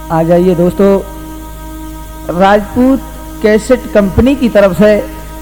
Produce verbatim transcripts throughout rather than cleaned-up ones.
आ जाइए दोस्तों, Rajput cassette company की तरफ से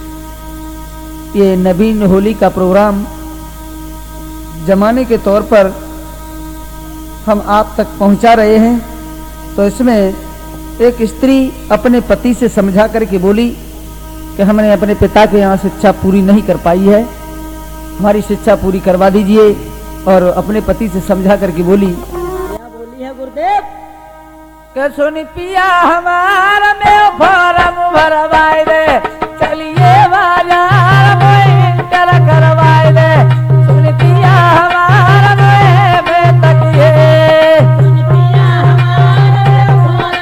ये नवीन होली का प्रोग्राम जमाने के तौर पर हम आप तक पहुंचा रहे हैं। तो इसमें एक स्त्री अपने पति से समझा करके बोली कि हमने अपने पिता के यहाँ शिक्षा पूरी नहीं कर पाई है, हमारी शिक्षा पूरी करवा दीजिए। और अपने पति से समझा करके बोली, क्या बोली है गुरुदेव? के सुनी पिया हमारा में फॉर्म भरवाए दे, चलिए बाजार में इंटर करवाए दे। सुनी पिया हमारा में में तकिए, सुनी पिया हमारा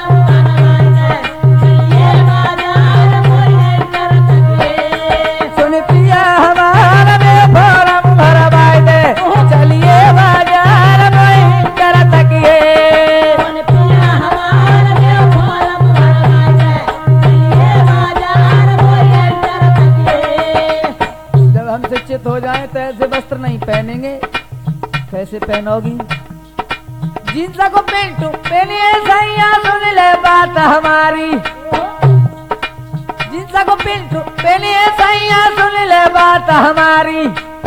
में फॉर्म भरवाए दे, चलिए बाजार में इंटर तकिए। सुनी पिया हमारा में फॉर्म भरवाए दे, चलिए बाजार में इंटर तकिए। जब हम शिक्षित हो जाएं तो ऐसे वस्त्र नहीं पहनेंगे। कैसे पहनोगी? जींस को पेंट पहनिए सैया, सुन ले बात हमारी। जींस को पेंट पहनिए सैया, सुन ले बात हमारी।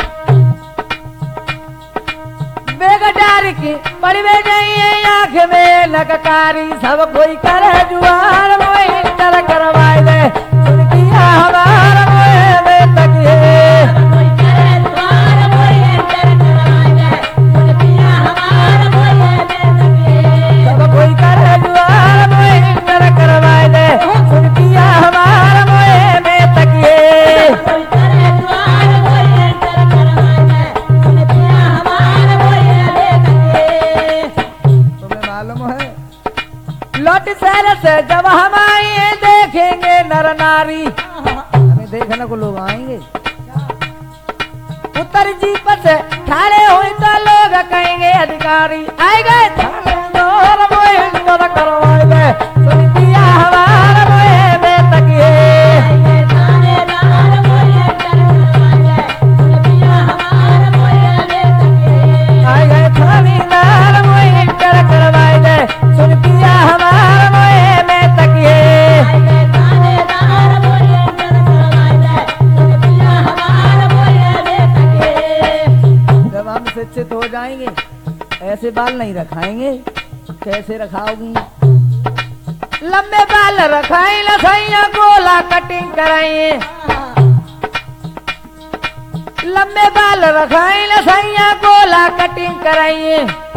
बेगटार की पड़वे नहीं आँख में नककारी, सब कोई करे जुआर मोए इंटर करवाए दे। सुन किया हमारा मोए में तकिए, कोई करे द्वार मोए इंटर करवाए दे, सुनी पिया हमारा मोए में तकिए। सब कोई करे जुआर मोए इंटर करवाए दे। सुन किया हमारा मोए में तकिए। कोई करे द्वार मोए इंटर करवाए दे, सुनी पिया हमारा मोए में तकिए। तुम्हें मालूम है, लौट शहर से जब हम आए देखेंगे नर नारी, हमें देखने को लोग आएंगे। उत्तर जीप से ठाड़े हुए तो लोग कहेंगे अधिकारी आए गए, थानेदार मोए इंटर करवाए दे। सुन पिया हमारा मोए में तकिए, आइए थानेदार मोए इंटर करवाए दे, सुनी पिया हमारा मोए में तकिए। आए गए थानेदार मोए इंटर करवाए दे। सुन पिया हमारा मोए में तकिए। आइए थानेदार मोए इंटर करवाए दे, सुनी पिया हमारा मोए में तकिए। जब हम शिक्षित हो जाएंगे ऐसे बाल नहीं रखाएंगे। कैसे रखाओगी? लंबे बाल रखाए लसैया, गोला कटिंग कराइए। लंबे बाल रखाए लसैया, गोला कटिंग कराइए।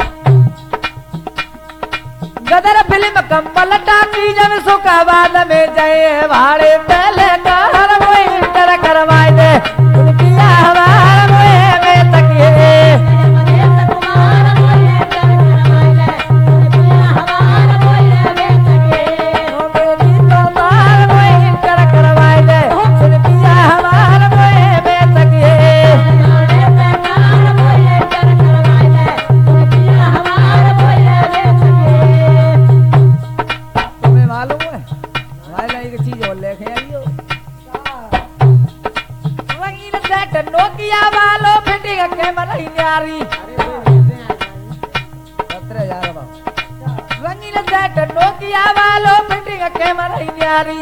गदर फिल्म कंपल टाकी जब सुखाबाद में जाए, भाड़े पहले कार मोए इंटर करवाए दे। सुन पिया हमारा मोए में तकिए, मनीष कुमार मोए इंटर करवाए दे, सुनी पिया हमारा मोए में तकिए। ओ मेरी तो मार मोए इंटर करवाए दे। सुन पिया हमारा मोए में तकिए। नाने पे कार मोए इंटर करवाए दे, सुनी पिया हमारा मोए में तकिए। तुम्हें मालूम है, हमारे लिए एक चीज और लेके आई हो। रंगीन सेट नोकिया वालों फिटिंग कैमरा ही न्यारी। सत्रह हजार रंगीन सेट नोकिया वालों फिटिंग कैमरा ही न्यारी।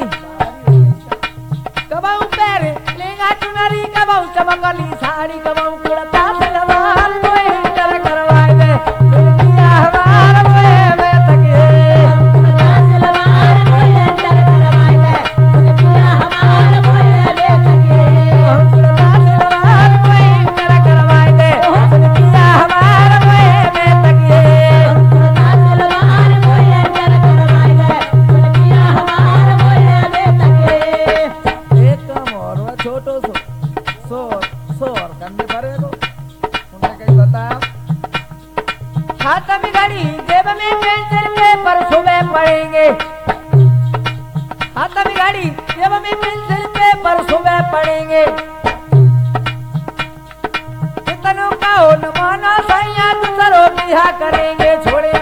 कबाऊ पैर लेगा चुनरी, कबाऊ चमकली साड़ी, कबाऊ कुर्ता सलवार मोए इंटर करवाए दे। सुन पिया हमारा मोए में तकिए, सलवार मोए इंटर करवाए दे, सुनी पिया हमारा मोए में तकिए। कुर्ता सलवार मोए इंटर करवाए दे। सुन पिया हमारा मोए में तकिए। सलवार मोए इंटर करवाए दे, सुनी पिया हमारा मोए में तकिए। एक काम और हुआ, छोटो सो सो सो और कंधे भरे को उन्हें कहीं बताया। हाथ में घड़ी, जेब में पेंसिल, पेपर सुबह पढ़ेंगे। हाथ में घड़ी, जेब में पेंसिल, पेपर सुबह पढ़ेंगे। इतनों का हो न माना सैया, दूसरों बिहा करेंगे। छोड़े